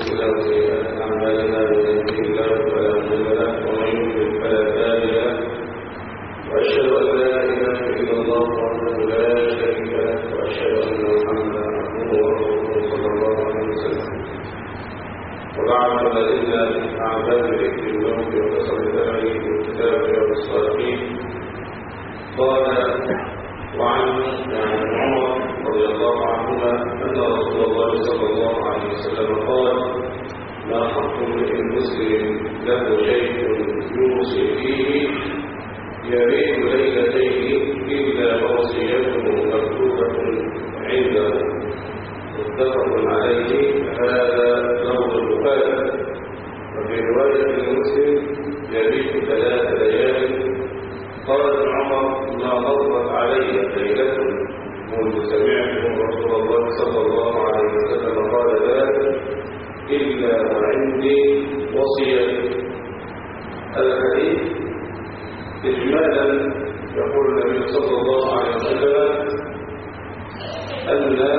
أنفسنا وسيئات أعمالنا من يهده الله فلا مضل له ومن يضلل فلا هادي له وأشهد أن لا إله إلا الله وحده لا شريك له وأشهد أن محمدا عبده ورسوله صلى الله عليه وسلم وبعد فإن أعداء ذكر الموت وتصدق عليه بالكتاب والصالحين قال وعن عمر رضي الله عنهما أن رسول الله صلى الله عليه وسلم قال لا حق للمسلم له شيء يوصي فيه يبيت ليلتين إلا وصيته مكتوبة عنده متفق عليه. هذا لفظ البخاري. وفي رواية لمسلم يبيت 3 ليال. قال ابن عمر ما غضبت علي ليلة منذ سمعت رسول الله صلى الله عليه وسلم قال ذلك إلا وعندي وصية. الحديث إجمالا يقول النبي صلى الله عليه وسلم أن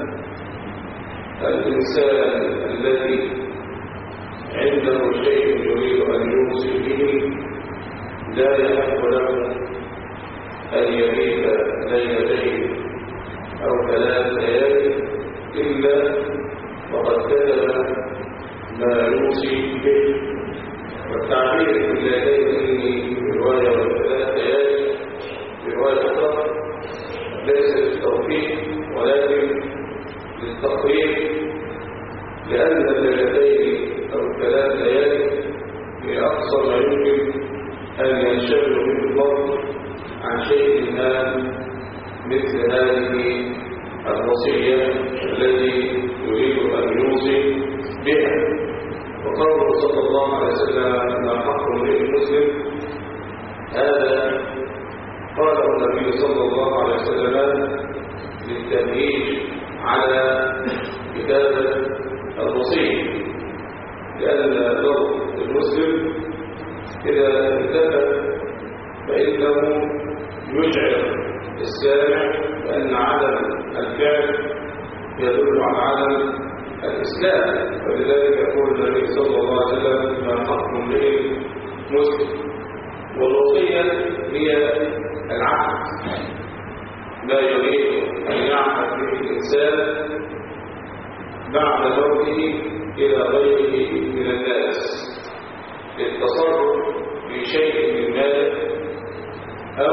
الإنسان الذي عنده شيء يريد أن يوصي به لا يحق له أن يبيت ليلتين أو 3 ليال إلا وقد كتب ما يوصي به. والتعبير بالليلتين في رواية و3 ليال في رواية أخرى ليس للتوفيق ولكن للتقريب، لأن الليلتين أو 3 ليال هي أقصى ما يمكن أن ينشغل به المرء عن شيء ما مثل هذه الوصية التي يريد أن يوصي بها. وقوله صلى الله عليه وسلم ما حق للمسلم هذا قاله النبي صلى الله عليه وسلم للتمهيد على كتابة الوصية، لأن لو المسلم إذا كتب فإنه يشعر السامع بأن عدم الفعل يدل على عدم الإسلام. ولذلك يقول النبي صلى الله عليه وسلم ما حق للمسلم. والوصية هي العهد، ما يريد أن يعهد به الإنسان بعد موته إلى غيره من الناس للتصرف في شيء من ماله أو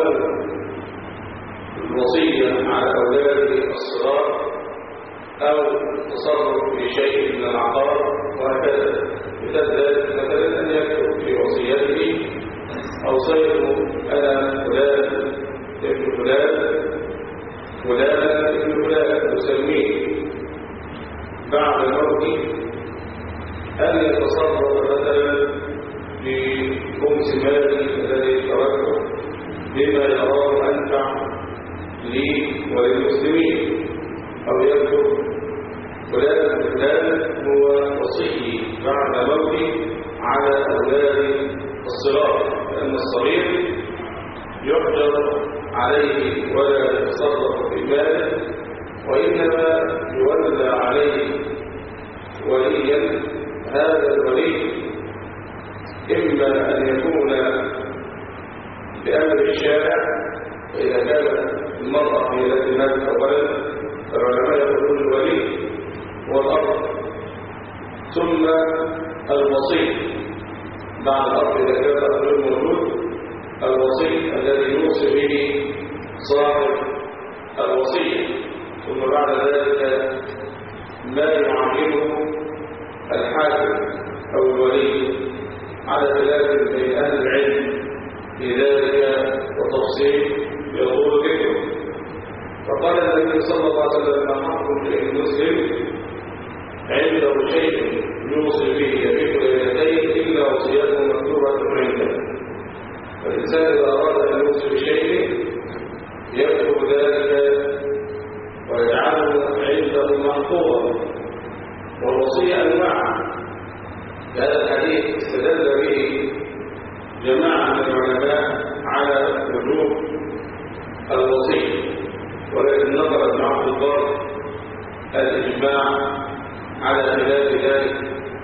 الوصية على أولاده الصغار أو التصرف في شيء من العقار وهكذا. مثلا أن يكتب في وصيته أوصيته أنا فلان ابن فلان فلان ابن فلان يسميه بعد موته أن يتصرف مثلا في خمس ماله الذي تركه بما يراه أنفع لي وللمسلمين، أو يكتب فلان فلان هو وصي بعد موته على أولاد الصغار، لأن الصغير يحجر عليه ولا يتصرف في ماله، وإنما يولى عليه وليا. هذا الولي إما أن يكون بأمر الشارع، إذا كانت المرأة هي التي ماتت أولا فالعلماء يقولون الولي هو الأرض، ثم الوصي بعد الأرض إذا كان الأرض موجود، الوصي الذي يوصي به صاحب الوصية، ثم بعد ذلك ما يعامله الحاكم أو الولي على خلاف بين أهل العلم في ذلك وتفصيل يطول ذكره. فقال النبي صلى الله عليه وسلم ما حق للمسلم عنده شيء يوصي به يبيت ليلتين إلا وصيته مكتوبة عنده. فالإنسان إذا أراد أن يوصي بشيء يكتب ذلك ويجعله عنده محفوظا. والوصية أنواع. هذا الحديث استدل به جماعة من العلماء على وجوب الوصية، ولكن نظر ابن عبد البر الإجماع على خلاف ذلك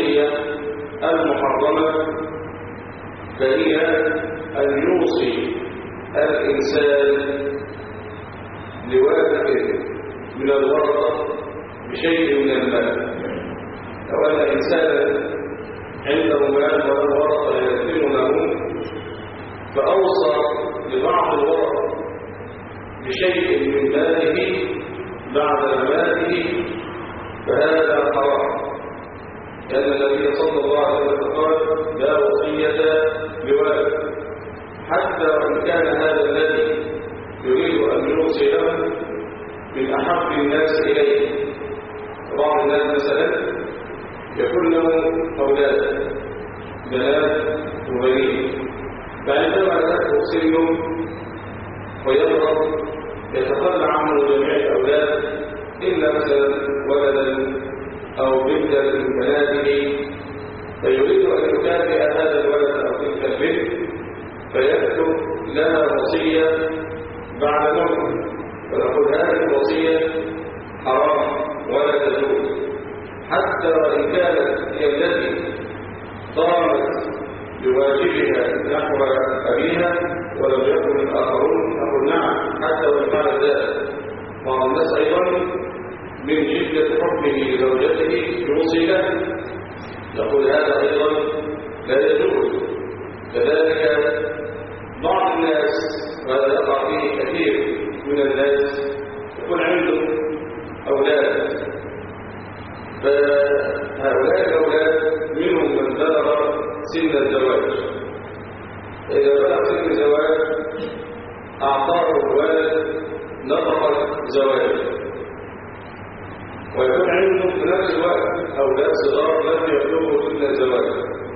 الوصية المحرمة فهي أن يوصي الإنسان لواحد من الورثة بشيء من المال. لو أن إنسانا عنده مال وله ورثة يتمونه فأوصى لبعض الورثة بشيء من ماله بعد مماته فهذا حرام، لأن النبي صلى الله عليه وسلم قال لا وصية لوارث، حتى وإن كان هذا الذي يريد أن يوصي له من أحب الناس إليه. بعض الناس مثلا يكون له أولاد بنات وبنين، فعندما يأتي سنهم ويضرب يتخلى عنه جميع الأولاد إلا مثلا ولدا أو بنتا من بناته، فيريد أن يكافئ هذا الولد أو تلك البنت فيكتب لها وصية بعد موته، فنقول هذه الوصية حرام ولا تجوز، حتى وإن كانت هي التي قامت بواجبها نحو أبيها ولم يكن الآخرون. نقول نعم حتى وإن فعل ذلك. بعض الناس أيضا من شدة حبه لزوجته يوصي له، نقول هذا أيضا لا يجوز. كذلك بعض الناس وهذا يقع فيه كثير من الناس يكون عنده أولاد، فهؤلاء الأولاد منهم من بلغ سن الزواج، فإذا بلغ سن الزواج أعطاه الوالد نفقة زواج، ويكون عنده في نفس الوقت أولاد صغار لم يبلغوا سن الزواج،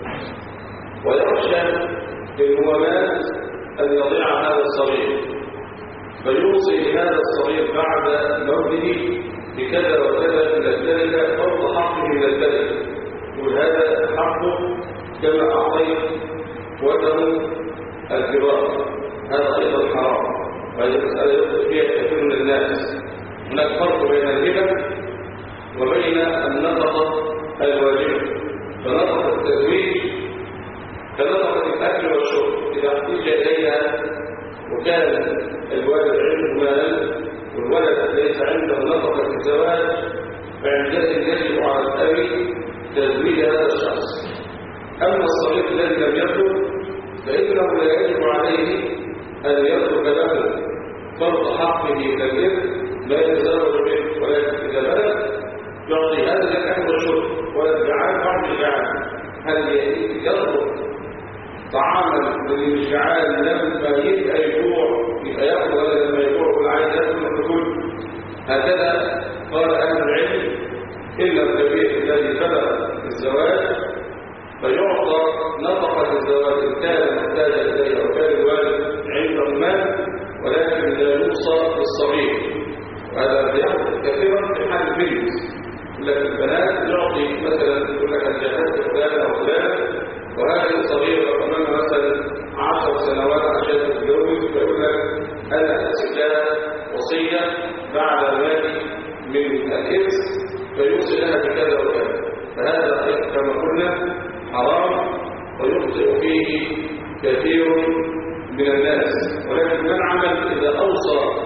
ويخشى إن هو مات أن يضيع هذا الصغير، فيوصي لهذا الصغير بعد موته بكذا وكذا من التركة فرض حقه من التركة، وهذا حقه كما أعطيت وله الكبار، هذا أيضا حرام، وهذه مسألة يدخل فيها كثير من الناس. هناك فرق بين الهبة وبين النفقة الواجبة. فنفقة التزويج كنفقة الأكل والشرب، إذا احتاج إليها وكان الوالد عنده مال والولد ليس عنده نفقة الزواج فعندئذ يجب على الأب تزويج هذا الشخص. أما الصغير الذي لم يبلغ فإنه لا يجب عليه أن يترك له فرض حقه كالإرث لا يتزوج به، ولكن إذا بلغ يعطي هذا الأكل والشرب والجعان بعض الجعان. هل يطلب طعاما للجعان لما يبقى يجوع يبقى ياخذ، ولا لما يجوع يقول عايز ياكل الرجل؟ هكذا قال أهل العلم إلا الكبير الذي بلغ الزواج فيعطى نفقة الزواج إن كان محتاجا إليه أو كان الوالد عنده مال، ولكن لا يوصى بالصغير. وهذا بيحدث كثيرا في حال البنت، لكن البنات يعطي مثلا يقول لك أن جهزت فلان أو فلان وهذه الصغيرة أمامها مثلا 10 سنوات عشان تتجوز، فيقول لك أنا أحسب لها وصية بعد مالي من الإرث فيوصي لها بكذا وكذا، فهذا كما قلنا حرام ويخطئ فيه كثير من الناس. ولكن من عمل إذا أوصى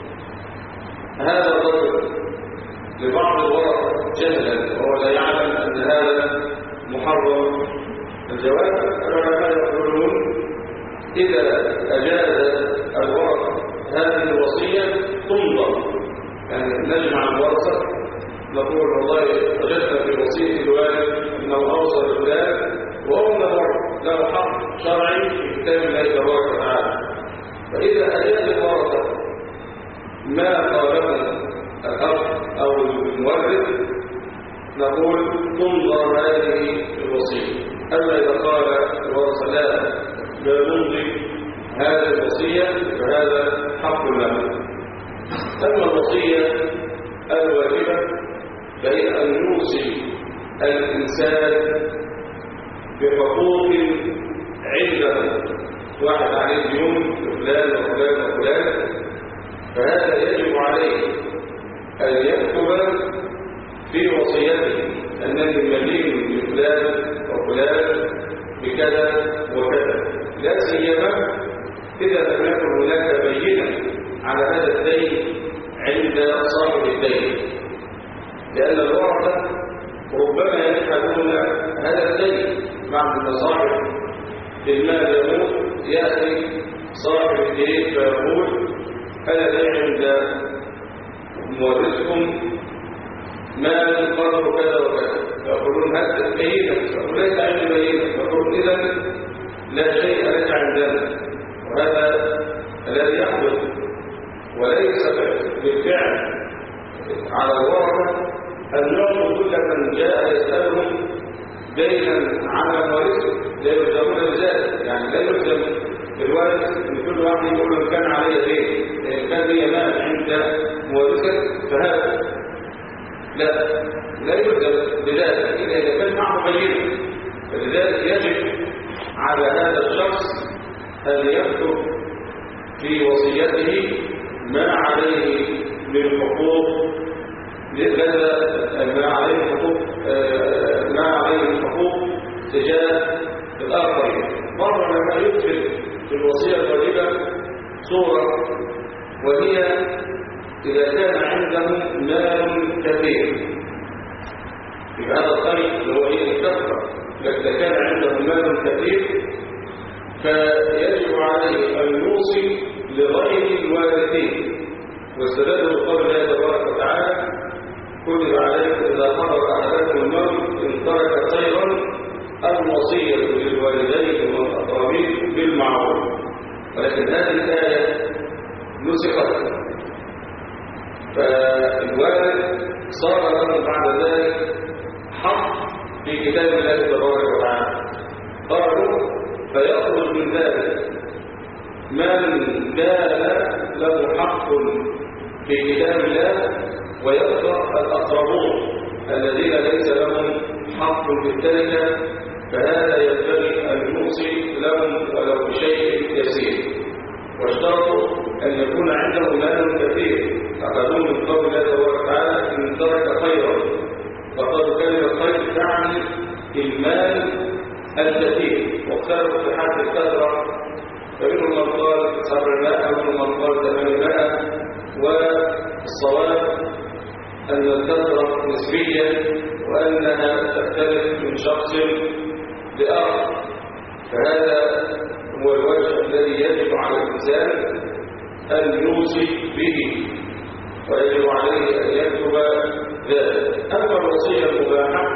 هذا الرجل لبعض الورثة جهلا وهو لا يعلم أن هذا محرم الجواز، العلماء يقولون إذا أجاز الورثة هذه الوصية تنظر، يعني نجمع الورثة نقول والله وجدنا في وصية الوالد أنه أوصى بالفلان وهو له حق شرعي في كتاب الله تبارك وتعالى، فإذا أجاز الورثة ما قاله الأب أو المورث نقول تنظر هذه الوصية. أما إذا قال الورثة لا نمضي هذه الوصية فهذا حق له. أما الوصية الواجبة فهي أن يوصي الإنسان بحقوق عنده، واحد عليه ديون لفلان وفلان وفلان، فهذا يجب عليه أن يكتب في وصيته أنني مدين بفلان وفلان بكذا وكذا، لا سيما إذا لم يكن هناك بينة على هذا الدين عند صاحب الدين، لأن الورثة ربما يجحدون هذا الدين مع أن صاحب المال يموت، يأتي صاحب الدين فيقول أنا لي عند مورثكم مال قدر كذا وكذا، فيقولون هذا بينة، فيقول ليس عندي بينة، فيقولون إذا لا شيء لك عندنا، وهذا الذي يحدث وليس بالفعل على الورثة أن يعطوا كل من جاء يسألهم دينا على مورثه، لا يلزمون بذلك، يعني لا يلزم الوارث ان كل واحد يقول له كان علي دين، ان كان لي مال عند مورثك فهذا لا يلزم بذلك الا اذا كان معه بينه. فلذلك يجب على هذا الشخص ان يكتب في وصيته ما عليه من حقوق، ما عليه من حقوق تجاه الآخرين. مرة لما يدخل في الوصية الواجبة صورة، وهي إذا كان عنده مال كثير، في هذا الطريق اللي هو هي الكثرة، إذا كان عنده مال كثير فيجب عليه أن يوصي لغير الوارثين، واستدلوا بقول الله تبارك وتعالى كتب عليكم إذا حضر أحدكم الموت إن ترك خيرا الوصية للوالدين والأقربين بالمعروف. ولكن هذه الآية نسخت، فالوالد صار له بعد ذلك حق في كتاب الله تبارك وتعالى. قالوا فيخرج من ذلك من كان له حق في كتاب الله، ويبقى الأقربون الذين ليس لهم حق في التركة، فهذا ينبغي أن يوصي لهم ولو بشيء يسير. واشترطوا أن يكون عنده مال كثير، أخذوا من قول الله تبارك وتعالى إن ترك خيرا، فقالوا كلمة خير تعني المال الكثير، واختلفوا في حد الكثرة، فمنهم من قال 700 ومنهم من قال 800، والصواب أن الكثرة نسبية وأنها تختلف من شخص لآخر. فهذا هو الوجه الذي يجب على الإنسان أن يوصي به، ويجب عليه أن يكتب ذلك. أما الوصية المباحة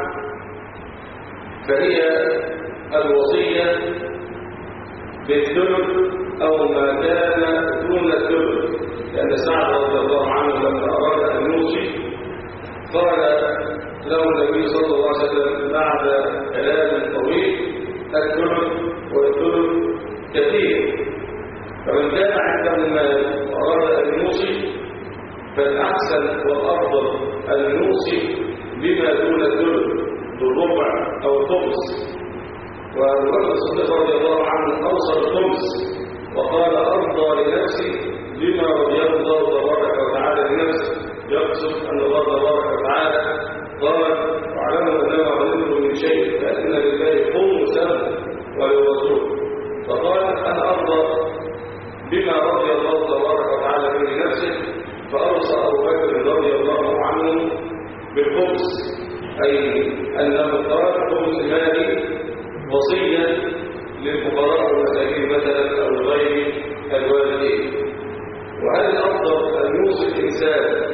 فهي الوصية بالثلث أو ما كان دون الثلث، لأن سعد رضي الله عنه لما أراد أن يوصي قال له النبي صلى الله عليه وسلم بعد كلام طويل الثلث والثلث كثير، فمن كان عنده مال وأراد أن يوصي فالأحسن والأفضل أن يوصي بما دون الثلث بالربع أو الخمس. وأبو بكر الصديق رضي الله عنه أوصى بالخمس وقال أرضى لنفسي بما رضيه الله تبارك وتعالى لنفسه، يقصد أن الله تبارك وتعالى قال واعلموا أنما غنمتم من شيء فإن لله خمسا وللرسول، فقال أنا أرضى بما رضي الله تبارك وتعالى به لنفسه، فأوصى أبو بكر رضي الله عنه بالخمس، أي أنه قال خمس مالي وصية للفقراء والمساكين مثلا أو غير الوالدين. وهل الأفضل أن يوصي الإنسان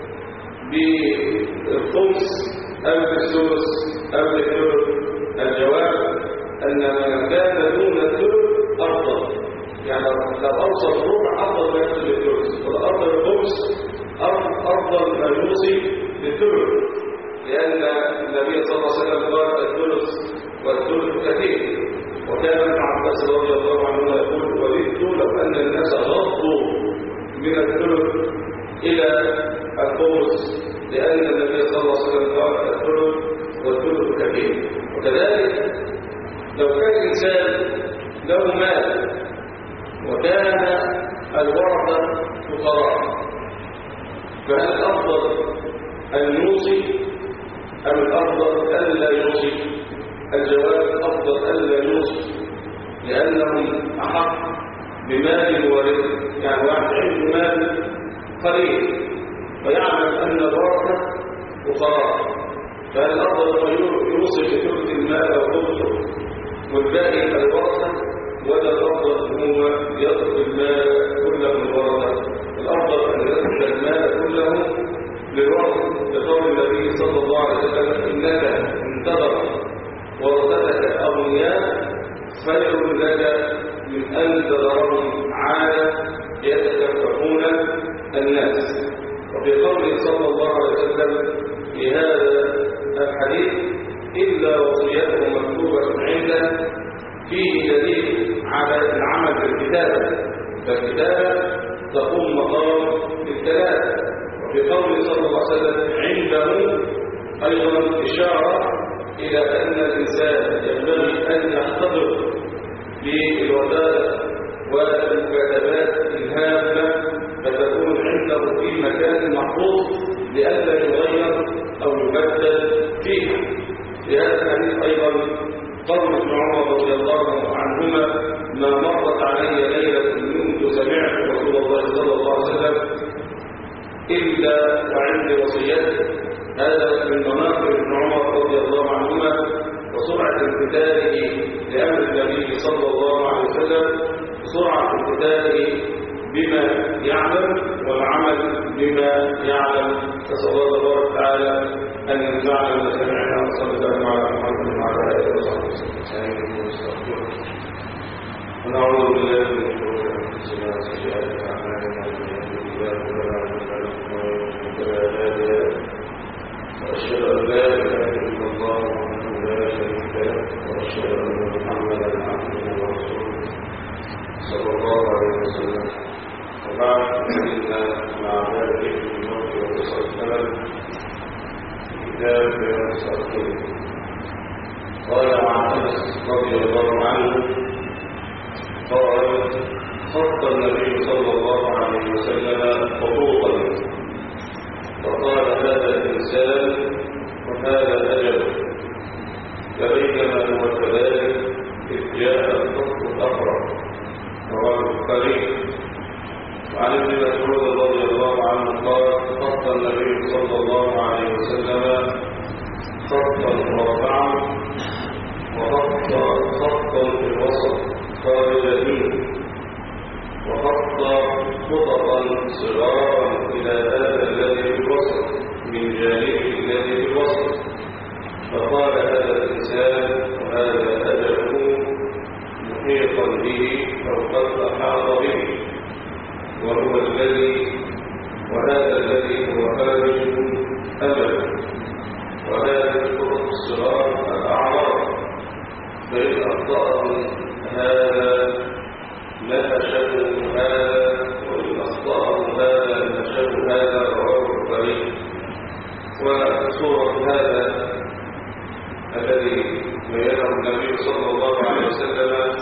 بالخمس أم بالثلث أم بالثلث؟ الجواب أن ما كان دون الثلث أفضل، يعني لو أوصى الربع أفضل ما يكتب بالثلث، والأفضل الخمس أفضل ما يوصي بالثلث، لأن النبي صلى الله عليه وسلم قال الثلث والثلث كثير. وكان ابن عباس رضي الله عنه يقول وددت لو أن الناس غضوا من الثلث إلى الخمس، لأن النبي صلى الله عليه وسلم قال الثلث والثلث كثير. وكذلك لو كان الإنسان له مال وكان الورثة فقراء، فهل الأفضل أن يوصي أم الأفضل ألا يوصف؟ الجواب الأفضل ألا يوصف، لأنهم أحق بمال ورزق. يعني واحد عنده مال قليل فيعلم أن الورثة فقراء، فالأفضل يوصف بثلث المال أو ثلثه والباقي الورثة، ولا الأفضل هو يضرب المال كله للورثة؟ الأفضل أن يضرب المال كله للورثة، لقول النبي صلى الله عليه وسلم: إنك انتظر ورثتك أغنياء خير لك من أن تذرهم عالة يتكففون الناس. وفي قوله صلى الله عليه وسلم في هذا الحديث: إلا وصيته مكتوبة عنده، فيه دليل على العمل بالكتابة، فالكتابة تقوم مقام الكلام. وفي قوله صلى الله عليه وسلم عنده أيضا إشارة إلى أن الإنسان ينبغي أن يحتضر بالوثائق والمكاتبات الهامة، فتكون عنده في مكان محفوظ لئلا يغير أو يبدل فيها. في هذا الحديث أيضا قول ابن عمر رضي الله عنهما: ما مرت علي ليلة منذ سمعت رسول الله صلى الله عليه وسلم إلا وعندي وصيته. هذا من مناقب ابن عمر رضي الله عنهما وسرعة امتثاله لأمر النبي صلى الله عليه وسلم، سرعة امتثاله بما يعلم والعمل بما يعلم. نسأل الله تبارك وتعالى أن ينفعنا بما سمعنا، وصلى الله على محمد وعلى آله وصحبه وسلم. ونعوذ بالله من شرور أنفسنا وسيئات أعمالنا، من يهده الله فلا مضل له ومن يضلل فلا هادي له، وأشهد أن لا إله إلا الله وحده لا شريك له، وأشهد أن محمدا عبده ورسوله صلى الله عليه وسلم. وبعد، فإنا مع ذلك في الموت وقصة الثمن كتاب الصالحين. قال عن أنس رضي الله عنه قال: خط النبي صلى الله عليه وسلم خطوطا فقال: هذا الإنسان وهذا أجله. فبينما هو كذلك إذ جاء الخط الأقرب. رواه البخاري. وعن ابن مسعود رضي الله عنه قال: خط النبي صلى الله عليه وسلم خطا مرفعا وخطا في الوسط خارجين، وخط خططا صغارا إلى هذا الذي في الوسط من جانبه الذي في الوسط. فقال: هذا الإنسان وهذا أجله محيطا به أو قد أحاط به، وهو الذي وهذا الذي هو خارج أجله، وهذه الخطط الصغار الأعراض، فإن أخطأه هذا نفشه هذا، وإن أخطأه هذا نفشه هذا. رواه البخاري. وصورة هذا الذي بينه النبي صلى الله عليه وسلم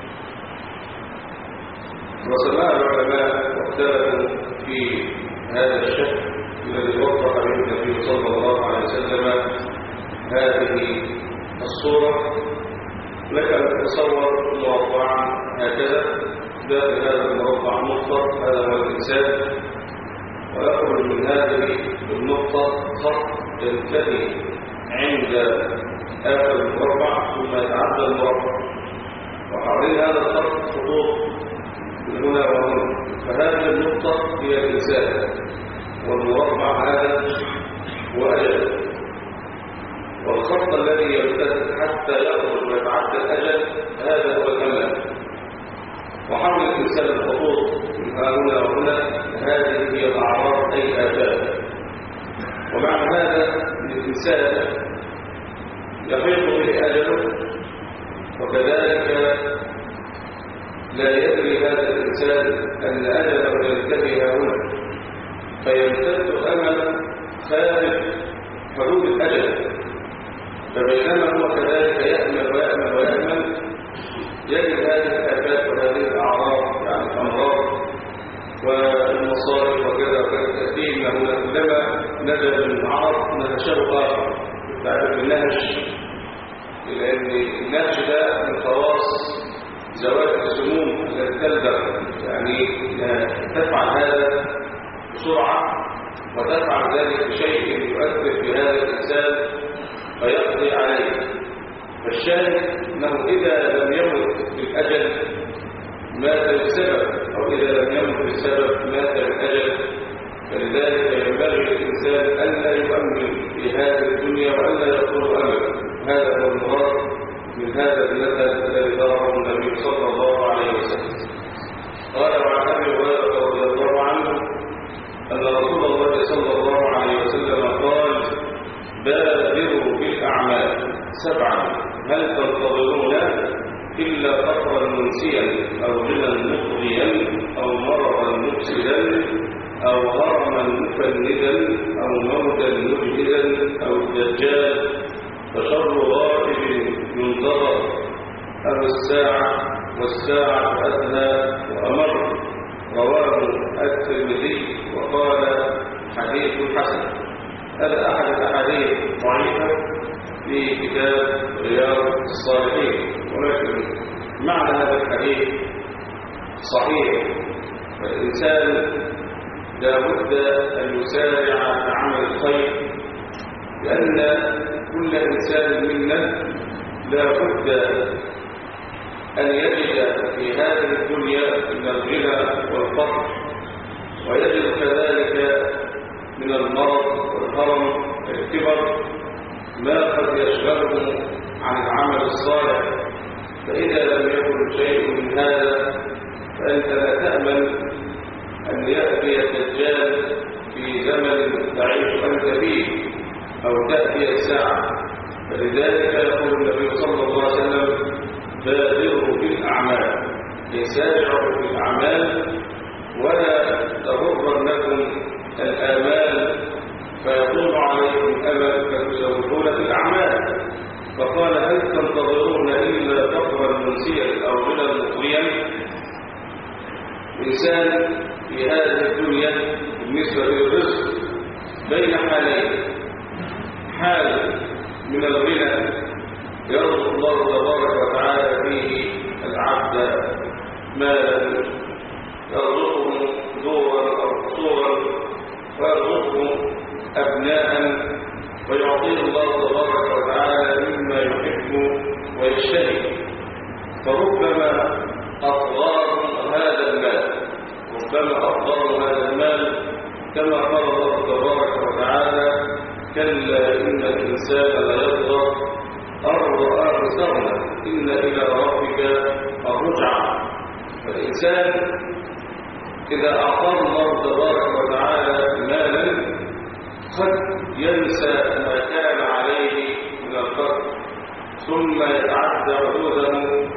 وسماع العلماء واختلفوا في هذا الشكل الذي وضح به النبي صلى الله عليه وسلم هذه الصورة. لك أن تتصور مربعا هكذا، داخل هذا المربع نقطة، هذا هو الإنسان، ويخرج من هذه النقطة خط ينتهي عند آخر المربع ثم يتعدى المربع، وحوالين هذا الخط خطوط من هنا وهنا. فهذه النقطة هي الإنسان، والمربع هذا هو أجل. والخط الذي يمتد حتى يخرج ويتعدى الأجل هذا هو الأمل. وحول الإنسان الخطوط من هنا وهنا، هذه هي الأعراض أي الآفات. ومع هذا الإنسان يحيط به أجله، وكذلك لا يدري هذا الإنسان أن أجله ينتهي هنا، فيمتد أمل خارج حدود الأجل. فبينما هو كذلك يأمل ويأمل ويأمل، يجد هذه الآفات وهذه الأعراض، يعني الأمراض والمصائب وكذا وكذا تأتيه، إنه كلما نجد من عرض نتشابه آخر تعرف النهش، لأن النهش ده من خواص زوات السموم التي تلدغ، يعني تفعل هذا بسرعة وتفعل ذلك بشيء يؤثر في هذا الإنسان فيقضي عليه. فالشاهد أنه إذا لم يمت بالأجل مات بالسبب، أو إذا لم يمت بالسبب مات بالأجل. فلذلك ينبغي للإنسان ألا يؤمن في هذه الدنيا وألا يطول أمله. هذا هو المراد من هذا المثل الذي ضربه النبي صلى الله عليه وسلم. قال وعن أبي هريرة رضي الله عنه أن رسول الله صلى الله عليه وسلم قال: بادروا بالأعمال 7 هل تنتظرون إلا فقرا منسيا أو غنى مطغيا أو مرضا مفسدا أو هرما مفندا أو موتا مجهدا أو الدجال فشر غائب ينتظر أو الساعة والساعة أدنى وأمر. رواه الترمذي وقال حديث حسن. هذا أحد الأحاديث ضعيفة في كتاب رياض الصالحين، ولكن معنى هذا الحديث صحيح. فالإنسان لا بد أن يسارع في عمل الخير، لأن كل إنسان منا لا بد أن يجد في هذه الدنيا من الغنى والفقر، ويجد كذلك من المرض والهرم والكبر ما قد يشغله عن العمل الصالح. فإذا لم يكن شيء من هذا فأنت لا تأمن أن يأتي الدجال في زمن تعيش أنت فيه أو تأتي الساعة. فلذلك يقول النبي صلى الله عليه وسلم: بادروا بالأعمال، يسارعوا بالأعمال ولا تغرنكم الآمال فيطول عليكم أمل فتزودون بالأعمال. فقال: هل تنتظرون إلا فقرا منسيا أو غنى مطغيا؟ الإنسان في هذه الدنيا بالنسبة للرزق بين حالين: حال من الغنى يرزق الله تبارك وتعالى فيه العبد مالا يرزقه دورا أو قصورا ويرزقه أبناء ويعطيه الله تبارك وتعالى مما يحب ويشتهي. فربما أطغاه هذا المال، كما قال الله تبارك وتعالى: كلا إن الإنسان ليطغى أن رآه استغنى إن إلى ربك الرجعى. فالإنسان إذا أعطاه الله تبارك وتعالى مالا قد ينسى ما كان عليه من الفقر، ثم يتعدى حدوده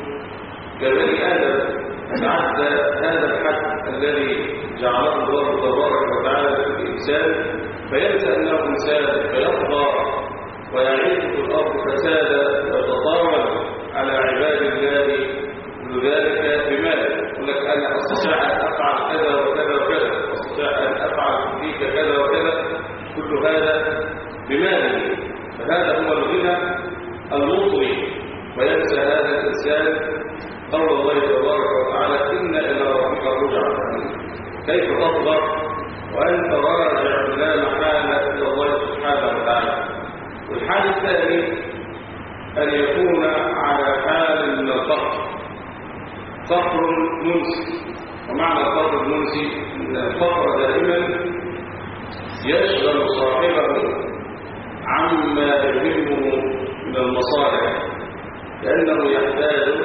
كبني آدم، يتعدى هذا الحد الذي جعله الله تبارك وتعالى في الإنسان، فينسى أنه إنسان فيطغى ويعيش في الأرض فسادا ويتطاول على عباد الله. كل ذلك بماله. يقول لك: أنا أستطيع أن أفعل كذا وكذا وكذا، أستطيع أن أفعل فيك كذا وكذا، كل هذا بماله. فهذا هو الغنى المطغي. وينسى هذا الإنسان قول الله تبارك وتعالى: إن إلى ربك الرجعى. كيف تطغى وأنت راجع لا محالة إلى الله سبحانه وتعالى؟ والحال الثاني أن يكون على حال من الفقر، فقر منسي. ومعنى الفقر المنسي أن الفقر دائما يشغل صاحبه عما يهمه من المصالح، لأنه يحتاج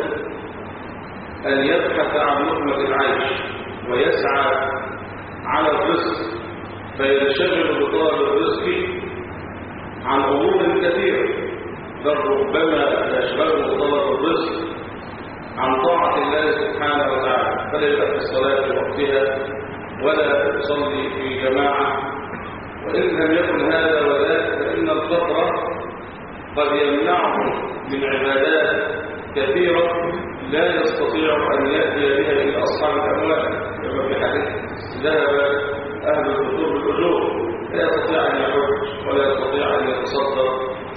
أن يبحث عن لقمة العيش ويسعى على الرزق، فينشغل بطلب الرزق عن أمور كثيرة، بل ربما يشغله طلب الرزق عن طاعة الله سبحانه وتعالى، فلا يبقى في الصلاة في وقتها ولا يصلي في جماعة. وإن لم يكن هذا وذاك فإن الفقر قد يمنعه من عبادات كثيرة لا يستطيع أن يأتي بها إلى أصحاب الأموال، كما في حديث: ذهب أهل الفطور بالأجور، لا يستطيع أن يحج ولا يستطيع أن يتصدق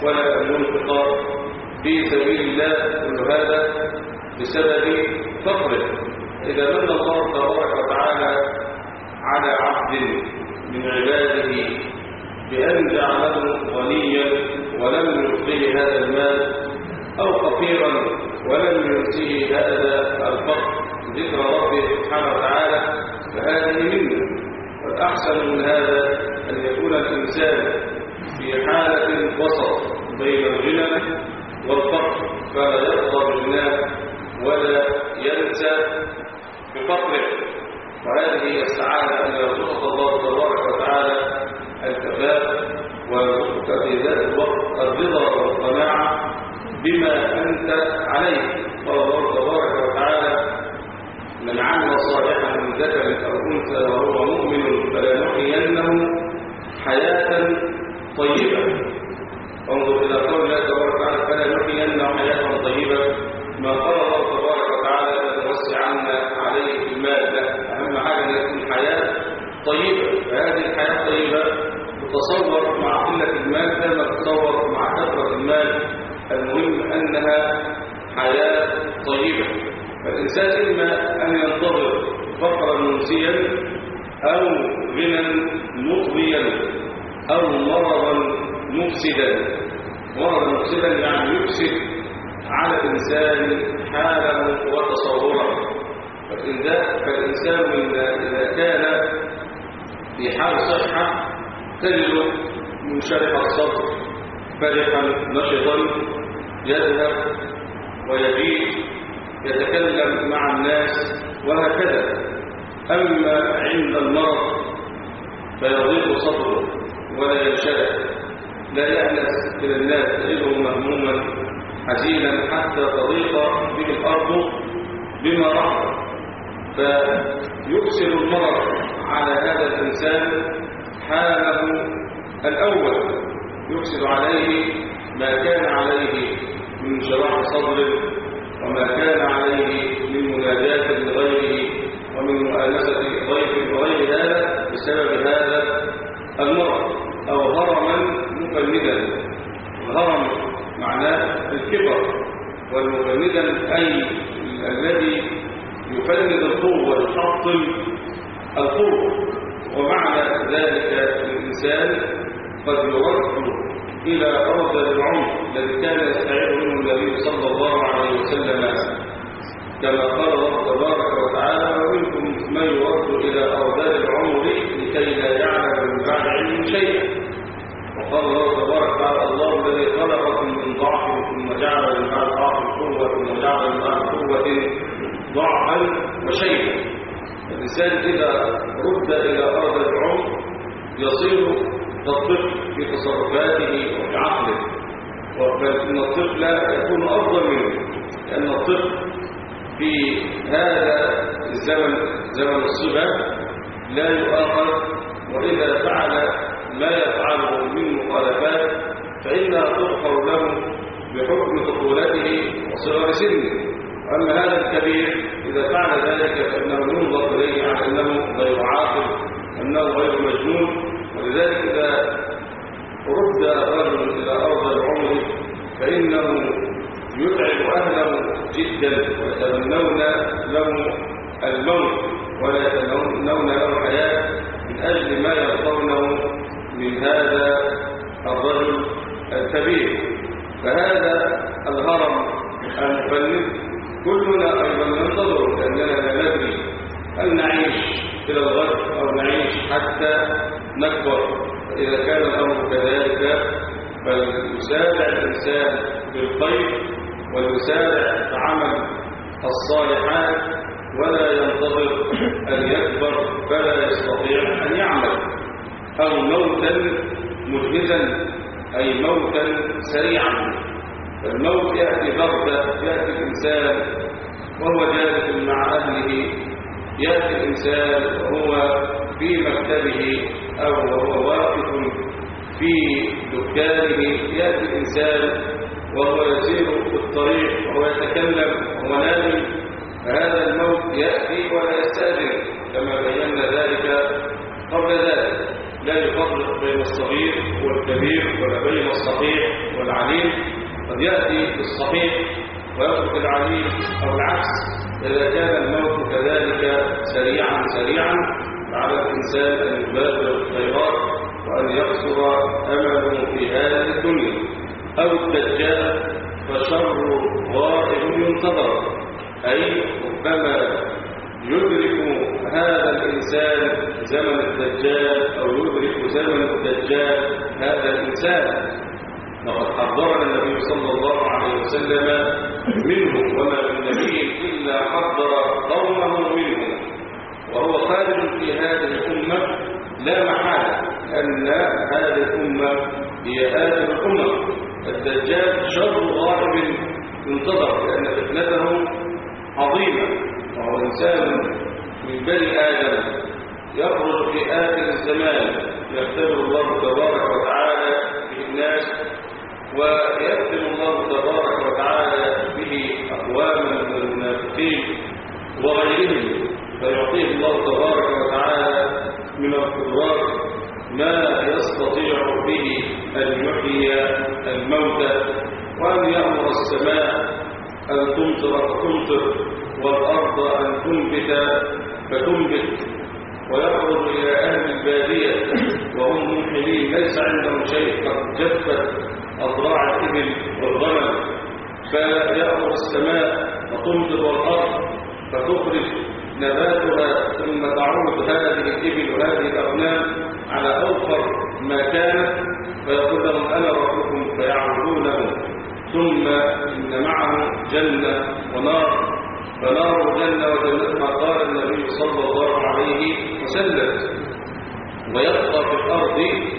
ولا أن ينفق في سبيل الله، كل هذا بسبب فقره. إذا من الله تبارك وتعالى على عبد من عباده بأن جعله غنيا ولم يعطيه هذا المال، أو فقيرا ولم يؤتيه هذا الفقر ذكر ربه سبحانه وتعالى، فهذه منه. والأحسن من هذا أن يكون الإنسان في حالة وسط بين الغنى والفقر، فلا يرضى بالغنى ولا ينسى بفقره. وهذه هي السعادة أن يرزقك الله تبارك وتعالى الكفاف، ويرزقك في ذات الوقت الرضا والقناعة بما أنت عليه. قال الله تبارك وتعالى: من عمل صالحا من ذكر أو أنثى وهو مؤمن فلنحيينه حياة طيبة. انظر إلى قول الله تبارك وتعالى: فلنحيينه حياة طيبة. ما قال الله تبارك وتعالى لنوسعن عليه في المال، لا، أهم حاجة أن يكون حياة طيبة. فهذه الحياة الطيبة تتصور مع قلة المال كما تتصور مع كثرة المال، المهم أنها حياة طيبة. فالإنسان إما أن ينتظر فقرا منسيا أو غنى مطغيا أو مرضا مفسدا. مرضا مفسدا يعني يفسد على الإنسان حاله وتصوره. فالإنسان إذا كان في حال صحة تجده منشرح الصدر فرحا نشطا، يذهب ويجيء يتكلم مع الناس وهكذا. أما عند المرض فيضيق صدره ولا ينشرح، لا يأنس إلى الناس، تجده مهموما حزينا حتى تضيق به الأرض بما رحب. فيكسر المرض على هذا الإنسان حاله الأول، يكسر عليه ما كان عليه من شراح صدر، وما كان عليه من مناجاة لغيره ومن مؤانسة ضيف وغير هذا بسبب هذا المرض، أو هرما مفندا. الهرم معناه الكبر، والمفندا أي الذي يفند القوة ويحطم القوة. ومعنى ذلك الإنسان قد يرد إلى أرض العمر الذي كان يستعير منه النبي صلى الله عليه وسلم، كما قال الله تبارك وتعالى: ومنكم من يرد إلى أرذل العمر لكي لا يعلم من بعد علم شيئا. وقال الله تبارك وتعالى: الله الذي خلقكم من ضعف ثم جعل من بعد ضعف قوة ثم جعل من بعد قوة ضعفا وشيئا. الإنسان إذا رد إلى أرض العمر يصير كالطفل في تصرفاته وفي عقله، وأن الطفل يكون أفضل منه، لأن الطفل في هذا الزمن زمن الصبا لا يؤاخذ، وإذا فعل ما يفعله من مخالفات فإنها تغفر له بحكم طفولته وصغر سنه. أما هذا الكبير إذا فعل ذلك فإنه ينظر إليه على أنه غير عاقل، أنه غير مجنون. ولذلك إذا رد الرجل إلى أرض العمر فإنه يتعب أهله جدا، ويتمنون له الموت ولا يتمنون له الحياة من أجل ما يرضونه من هذا الرجل الكبير. فهذا الهرم المفند كلنا أيضا ننتظر، لأننا لا ندري هل نعيش إلى الغد أو نعيش حتى نكبر. فإذا كان الأمر كذلك فليسارع الإنسان بالخير ويسارع في عمل الصالحات، ولا ينتظر أن يكبر فلا يستطيع أن يعمل، أو موتا مجهزا أي موتا سريعا. فالموت يأتي بغتة، يأتي الإنسان وهو جالس مع أهله، يأتي الإنسان وهو في مكتبه أو وهو واقف في دكانه، يأتي الإنسان وهو يسير في الطريق وهو يتكلم وهو نائم. فهذا الموت يأتي ولا يستأذن كما بينا ذلك قبل ذلك. لا يفرق بين الصغير والكبير، ولا بين الصحيح العليل، قد يأتي بالصحيح ويترك العليل أو العكس. إذا كان الموت كذلك سريعا على الإنسان أن يبادر الخيرات وأن يقصر أمله في هذه الدنيا. أو الدجال فشر غائب ينتظر، أي ربما يدرك هذا الإنسان زمن الدجال أو يدرك زمن الدجال هذا الإنسان. لقد حذرنا النبي صلى الله عليه وسلم منه، وما من نبي إلا حذر قومه منه، وهو خارج في هذه الأمة لا محالة، أن هذه الأمة هي آخر الأمة. الدجال شر غائب ينتظر، لأن فتنته عظيمة، وهو إنسان من بني آدم يخرج في آخر الزمان يختبر الله تبارك وتعالى به الناس، ويختم الله تبارك وتعالى به أقواما من المنافقين وغيرهم، فيعطيه الله تبارك وتعالى من القدرات ما يستطيع به أن يحيي الموتى، وأن يأمر السماء أن تمطر فتمطر، والأرض أن تنبت فتنبت، ويخرج إلى أهل البادية وهم منحنين ليس عندهم شيء، قد جفت أضراع الإبل والغنم، فيأمر السماء فتمطر والأرض فتخرج نباتها، ثم تعود هذه الإبل وهذه الأغنام على أوفر ما كانت، فيقول لهم أنا ربكم فيعبدونه، ثم إن معه جنة ونار، فنار جنة وجنة ما قال النبي صلى الله عليه وسلم، ويبقى في الأرض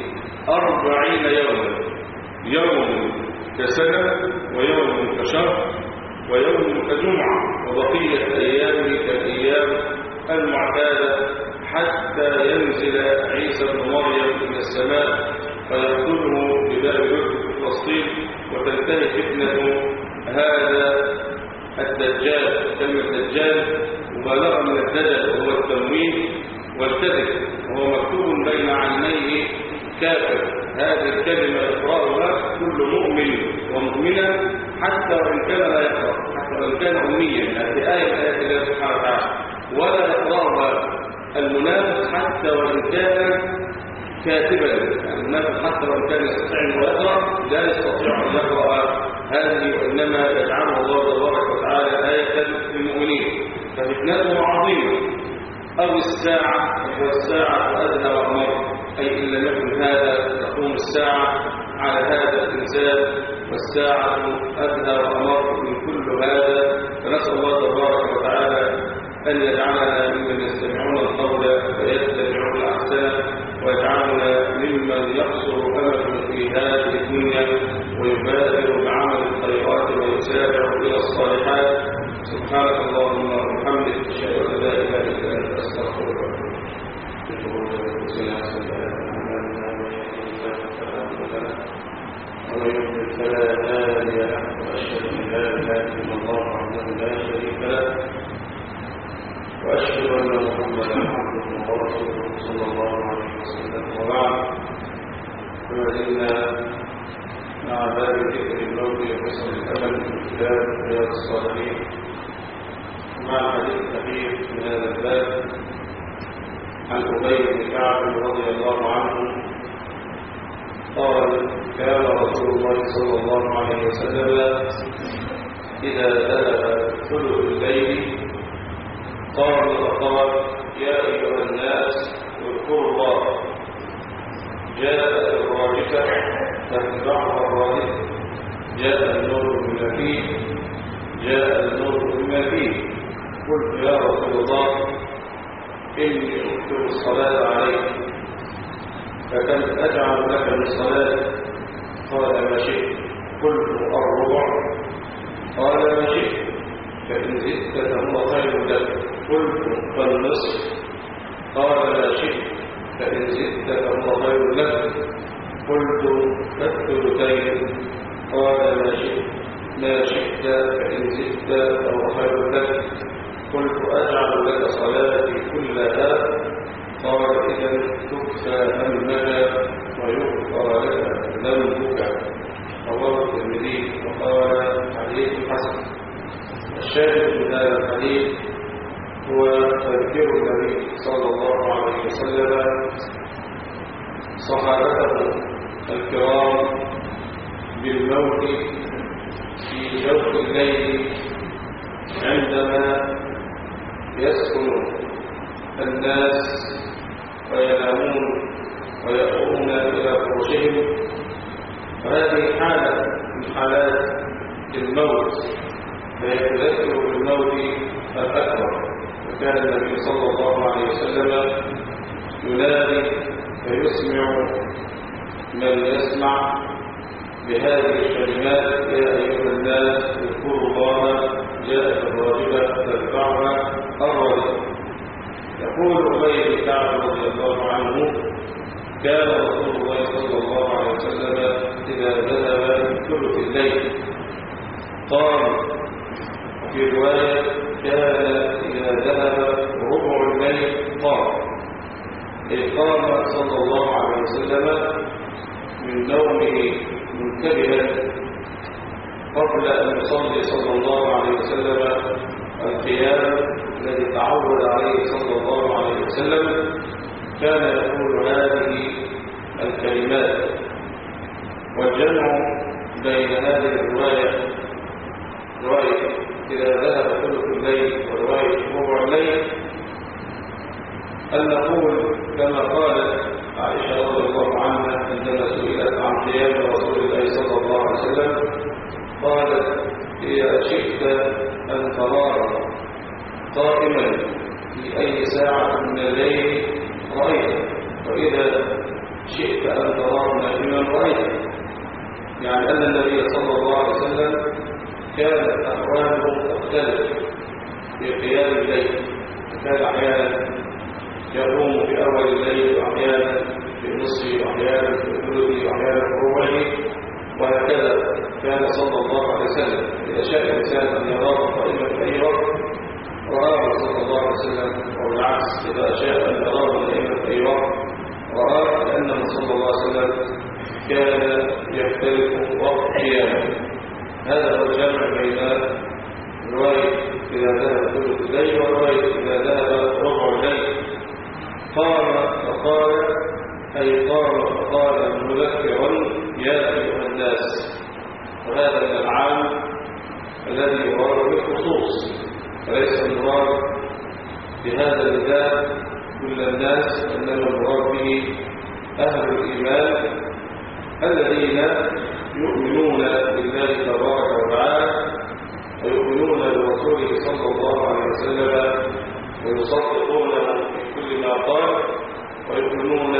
40 يوما، يوم كسنة ويوم كشهر ويوم كجمعة، وبقية أيامه كالأيام المعتادة، حتى ينزل عيسى بن مريم من السماء فيقتله بباب في فلسطين، وتنتهي فتنة هذا الدجال. كلمة الدجال مبالغة من الدجل وهو التموين والكذب، وهو مكتوب بين عينيه كافر. هذه الكلمة يقرأها كل مؤمن ومؤمنة حتى وإن كان لا يقرأ، حتى وإن كان أميا، هذه آية آيات الله سبحانه وتعالى. ولا يقرأها المنافق حتى وإن كان كاتبا، يعني المنافق حتى وإن كان يستطيع أن يقرأ لا يستطيع أن يقرأ هذه، وإنما يجعله الله تبارك وتعالى آية للمؤمنين. ففتنته عظيمة. أو الساعة، والساعة أدنى وأمر، أي إن لم يكن هذا تقوم الساعة على هذا الإنسان، والساعة أدنى وأمر من كل هذا. فنسأل الله تبارك وتعالى أن يجعلنا ممن يستمعون القول فيتبعون أحسنه، ويجعلنا ممن يقصر أمله في هذه الدنيا ويبادر بعمل الخيرات ويسارع إلى الصالحات. سبحانك اللهم وبحمدك، أشهد أن لا إله إلا أنت، أستغفرك. ومن يضلل فلا هادي له، وأشهد أن لا إله إلا الله وحده لا شريك له، وأشهد أن محمدا عبده ورسوله صلى الله عليه وسلم. وبعد، فما زلنا مع باب ذكر الموت وحسن الأمل في كتاب رياض الصالحين، مع الحديث الأخير من هذا الباب عن أبي بن كعب رضي الله عنه قال: كان رسول الله صلى الله عليه وسلم إذا ذهب ثلث الليل قال فقال: يا أيها الناس اذكروا الله. جاءت الراجفة تتبعها الرادفة، جاء النور بما فيه، جاء النور بما فيه. قلت: يا رسول الله إني أكثر الصلاة عليك، فكم أجعل لك من الصلاة؟ قال: ما شئت. قلت: الربع؟ قال: ما شئت، فإن زدت فهو خير لك. قلت: فالنصف؟ قال: ما شئت، فإن زدت فهو خير لك. قلت: فالثلثين؟ قال: ما شئت، فإن زدت فهو خير لك. قلت: أجعل لك صلاتي كلها؟ قال: إذا تكفى همك ويغفر لك ذنبك. رواه الشاهد من هذا الحديث هو تذكير النبي صلى الله عليه وسلم صحابته الكرام بالموت في جوف الليل عندما يسكن الناس وينامون ويأوون إلى فرشهم. وهذه حالة من حالات الموت، فيتذكر بالموت الأكبر. وكان النبي صلى الله عليه وسلم ينادي فيسمع من يسمع بهذه الكلمات: يا أيها الناس اذكروا الله، جاءت الراجبة تتبعها الراجبة. يقول أبي بن كعب رضي الله عنه: كان رسول الله صلى الله عليه وسلم إذا ذهب ثلث الليل قام، في رواية كان إذا ذهب ربع الليل قام، أي قام صلى الله عليه وسلم من نومه منتبها قبل أن يصلي صلى الله عليه وسلم القيام الذي تعود عليه صلى الله عليه وسلم. كان يقول هذه الكلمات. والجمع بين هذه الرواية، رواية إذا ذهب ثلث الليل ورواية ربع الليل، أن نقول كما قالت عائشة رضي الله عنها عندما سئلت عن قيام رسول الله صلى الله عليه وسلم، قالت: إذا شئت أن تراه قائما في أي ساعة من الليل رأيته، وإذا شئت أن تراه نائما رأيته. يعني أن النبي صلى الله عليه وسلم كانت أحواله تختلف في قيام الليل. كان أحيانا يقوم في أول الليل، وأحيانا في نصفه، وأحيانا في ثلثه، وأحيانا في ربعه، وهكذا كان صلى الله عليه وسلم. إذا شاء الإنسان أن يراه قائما في أي وقت رآه صلى الله عليه وسلم، والعكس إذا شاء أن يراه قائما في أي وقت رآه، لأنه صلى الله عليه وسلم كان يختلف وقت قيامه. هذا هو الجمع بين رواية إذا ذهب ثلث الليل ورواية إذا ذهب ربع الليل. قام فقال، أي قام فقال مذكرا: يا أيها الناس. وهذا من العام الذي يراد بالخصوص، وليس المراد بهذا النداء كل الناس، إنما المراد به أهل الإيمان الذين يؤمنون بالله تبارك وتعالى ويؤمنون برسوله صلى الله عليه وسلم ويصدقونه في كل ما قال، ويؤمنون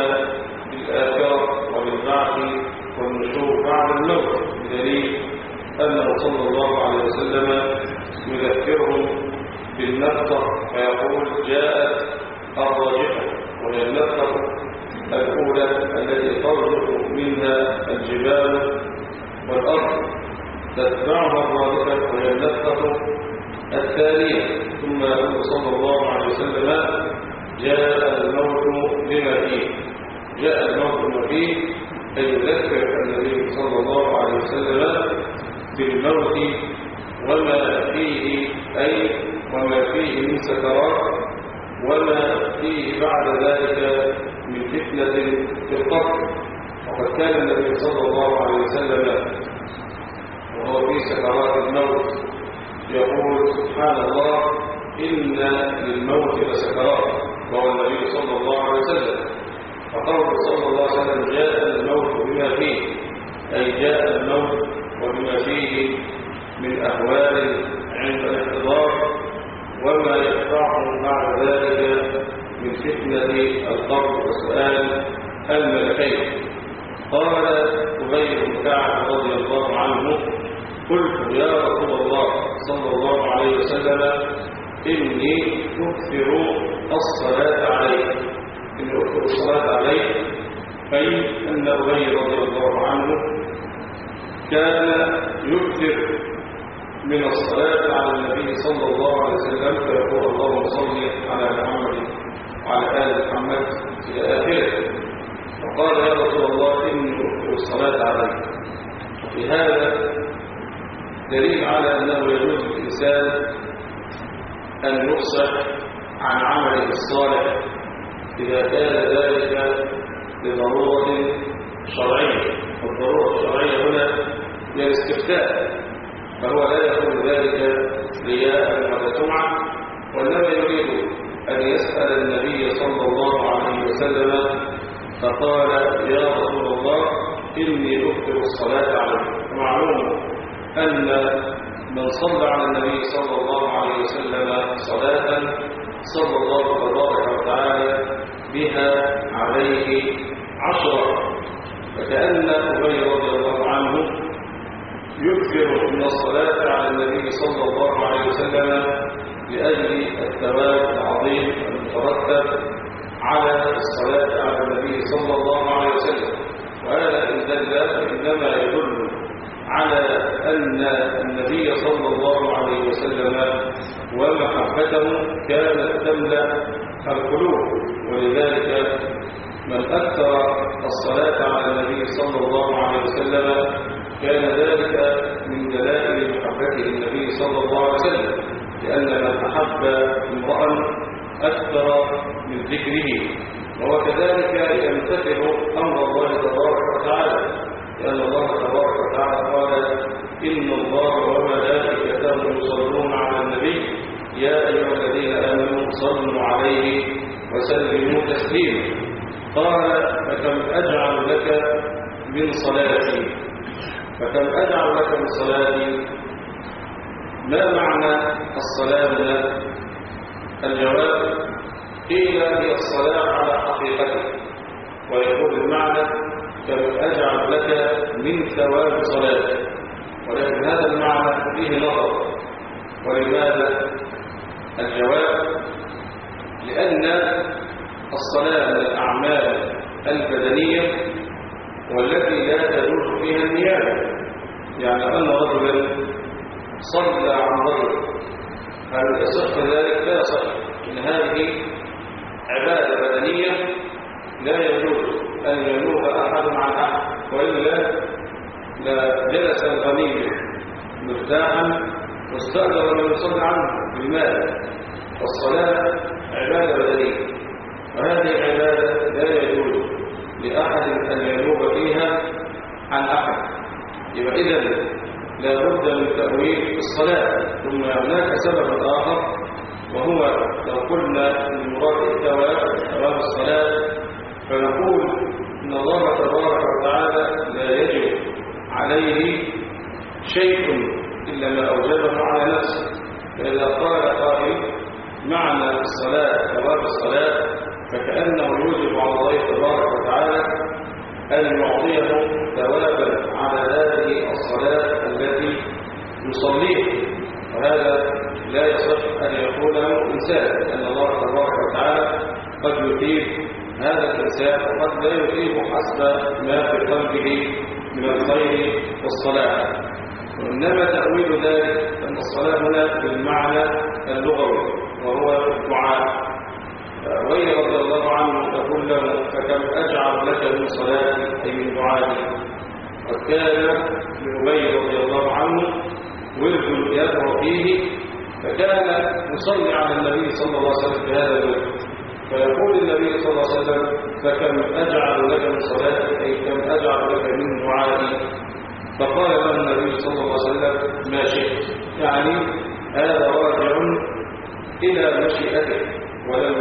بالآخرة وبالبعث والنشور بعد الموت، بدليل أنه صلى الله عليه وسلم يذكرهم بالنفخة فيقول: جاءت الراجفة. وهي النفخة الأولى التي ترجف منها الجبال والأرض، تتبعها الرادفة وهي النفخة الثانية. ثم يقول صلى الله عليه وسلم: جاء الموت لما فيه. جاء الموت لما فيه، أي يذكر النبي صلى الله عليه وسلم بالموت وما فيه، أي وما فيه من سكرات، وما فيه بعد ذلك من فتنة في القبر. وقد كان النبي صلى الله عليه وسلم وهو في سكرات الموت يقول: سبحان الله، إن للموت لسكرات. وهو النبي صلى الله عليه وسلم. فقول صلى الله عليه وسلم: جاء الموت بما فيه، أي جاء الموت وبما فيه من أهوال عند الاحتضار، وما يدفعه بعد ذلك من فتنة القبر وسؤال الملكين. قال أبي بن كعب رضي الله عنه: قلت: يا رسول الله صلى الله عليه وسلم، إني أكثر الصلاة عليك. إني أكثر الصلاة عليك، أي أن أبي رضي الله عنه كان يكثر من الصلاة على النبي صلى الله عليه وسلم، فيقول: اللهم صل على محمد وعلى آل محمد إلى آخره. فقال: يا رسول الله، إني أكثر الصلاة عليك. في هذا دليل على أنه يجوز للإنسان الإنسان أن يفصح عن عمله الصالح إذا كان ذلك لضرورة شرعية، والضرورة الشرعية هنا هي الاستفتاء، فهو لا يقول ذلك رياء ولا سمعة، وإنما يريد أن يسأل النبي صلى الله عليه وسلم فقال: يا رسول الله إني أكثر الصلاة عليك. ومعلوم أن من صلى على النبي صلى الله عليه وسلم صلاة صلى الله تبارك وتعالى بها عليه 10، فكأن أبي رضي الله عنه يكثر من الصلاة على النبي صلى الله عليه وسلم لأجل الثواب العظيم المترتب على الصلاة على النبي صلى الله عليه وسلم. وهذا إن دل إنما يدل على أن النبي صلى الله عليه وسلم ومحبته كانت تملأ القلوب، ولذلك من أكثر الصلاة على النبي صلى الله عليه وسلم كان ذلك من دلائل محبته النبي صلى الله عليه وسلم، لأن من أحب امرأ أكثر من ذكره، وهو كذلك يمتثل أمر الله تبارك وتعالى، لأن الله تبارك وتعالى قال: إن الله وملائكته يصلون على النبي يا أيها الذين آمنوا صلوا عليه وسلموا تسليما. قال: فكم أجعل لك من صلاتي، فكم أجعل لك من صلاتي. ما معنى الصلاة هنا؟ الجواب: قيل هي الصلاة على حقيقته، ويقول المعنى: كم أجعل لك من ثواب صلاتك. ولكن هذا المعنى فيه نظر. ولماذا؟ الجواب: لأن الصلاة من الأعمال البدنية والتي لا تجوز فيها النيابة. يعني أن رجلا صلى عن رجل، هل يصح ذلك؟ لا يصح، إن هذه عبادة بدنية لا يجوز أن ينوب أحد عن أحد، وإلا لجلس الغني مرتاحا واستأجر من يصلي عنه بالمال. والصلاة عبادة بدنية، وهذه العبادة لا يجوز لأحد أن ينوب فيها عن أحد. يبقى إذن لا بد من تأويل الصلاة. ثم هناك سبب آخر، وهو لو قلنا من مراد ثواب الصلاة فنقول إن الله تبارك وتعالى لا يجب عليه شيء إلا ما أوجبه على نفسه. فإذا قال قائل معنى الصلاة ثواب الصلاة، فكأنه يوجب على الله تبارك وتعالى أن يعطيه ثوابا على هذه الصلاة التي يصليها، وهذا لا يصح أن يقوله إنسان، لأن الله تبارك وتعالى قد يثيب هذا الإنسان وقد لا يثيب حسب ما في قلبه من الخير والصلاح. وإنما تأويل ذلك أن الصلاة هنا بالمعنى اللغوي وهو الدعاء. غير رضي الله عنه يقول له: فكم أجعل لك من صلاتي، أي من دعائي. قد كان لأبي رضي الله عنه ورد يدعو فيه، فكان يصلي على النبي صلى الله عليه وسلم بهذا الورد، فيقول النبي صلى الله عليه وسلم: فكم أجعل لك من صلاتي، أي كم أجعل لك من دعائي. فقال له النبي صلى الله عليه وسلم: ما شئت. يعني هذا راجع إلى مشيئته، ولم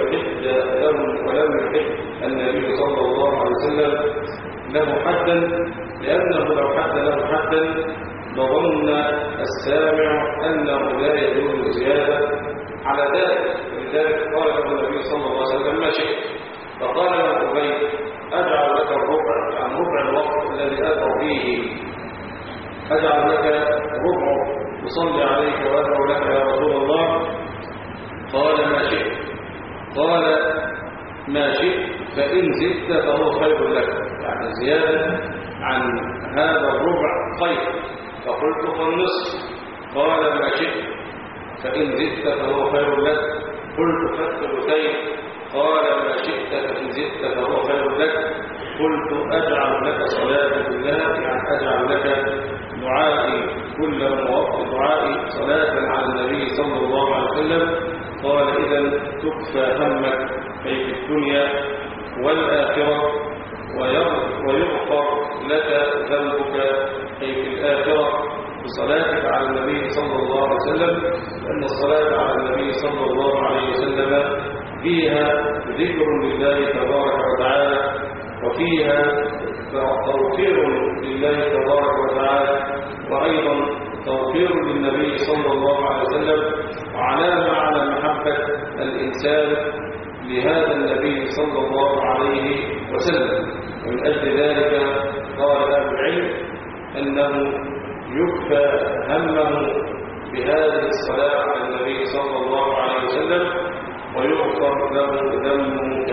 يحد النبي صلى الله عليه وسلم له حدا، لأنه لو حد له حدا لظن السامع أنه لا يجوز زيادة على ذلك. ولذلك قال له النبي صلى الله عليه وسلم: ما شئت. فقال له أبي: أجعل لك الربع، يعني ربع الوقت الذي أدعو فيه، أجعل لك ربع أصلي عليك وأدعو لك يا رسول الله. قال: ما شئت. قال: ما شئت، فإن زدت فهو خير لك، يعني زيادة عن هذا الربع خير. فقلت: فالنصف. قال: ما شئت، فإن زدت فهو خير لك. قلت: فالثلثين. قال: ما شئت، فإن زدت فهو خير لك. قلت: أجعل لك صلاتي كلها، يعني أجعل لك دعائي كله ووقت الدعاء صلاة على النبي صلى الله عليه وسلم قال إذا تكفى همك أي في الدنيا والآخرة ويغفر لك ذنبك أي في الآخرة بصلاتك على النبي صلى الله عليه وسلم، لأن الصلاة على النبي صلى الله عليه وسلم فيها ذكر لله تبارك وتعالى، وفيها توقير لله تبارك وتعالى، وأيضا توقير للنبي صلى الله عليه وسلم، وعلامة على محبة الإنسان لهذا النبي صلى الله عليه وسلم. ومن أجل ذلك قال أهل العلم أنه يكفى همه بهذه الصلاة على النبي صلى الله عليه وسلم ويغفر له ذنبه